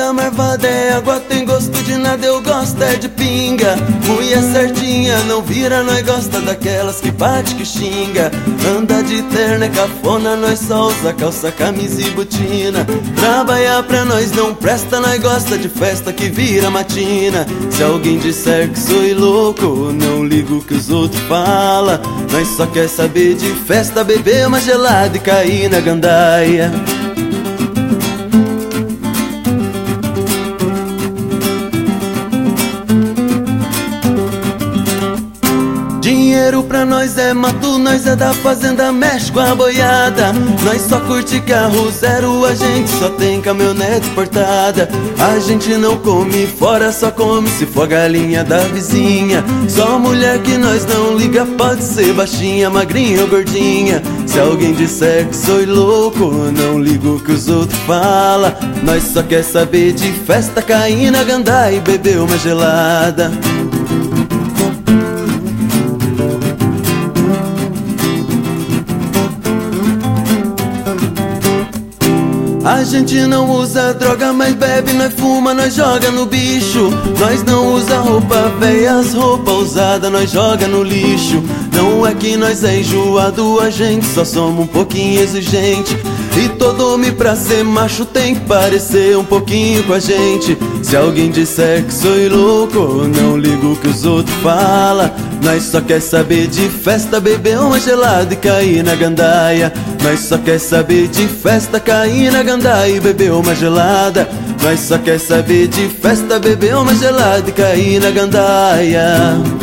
Bebida marvada é água, tem gosto de nada, eu gosto é de pinga. Mulher certinha, não vira, nós gosta daquelas que bate, que xinga. Anda de terno é cafona, nós só usa calça, camisa e botina. Trabalhar pra nós não presta, nós gosta de festa que vira matina. Se alguém disser que sou louco, não ligo o que os outros falam. Nós só quer saber de festa, beber uma gelada e cair na gandaia. Dinheiro pra nós é mato, nós é da fazenda, mexe com a boiada. Nós só curte carro zero, a gente só tem caminhonete importada. A gente não come fora, só come se for galinha da vizinha. Só mulher que nós não liga, pode ser baixinha, magrinha ou gordinha. Se alguém disser que sou louco, não ligo o que os outros falam. Nós só quer saber de festa, cair na gandaia e beber uma gelada. A gente não usa droga, mas bebe, nós fuma, nós joga no bicho. Nós não usa roupa velha, as roupas usadas nós joga no lixo. Não é que nós é enjoado, a gente só somos um pouquinho exigente. E todo homem pra ser macho tem que parecer um pouquinho com a gente. Se alguém disser que sou louco, não ligo o que os outros falam. Nós só quer saber de festa, beber uma gelada e cair na gandaia. Nós só quer saber de festa, cair na gandaia e beber uma gelada. Nós só quer saber de festa, beber uma gelada e cair na gandaia.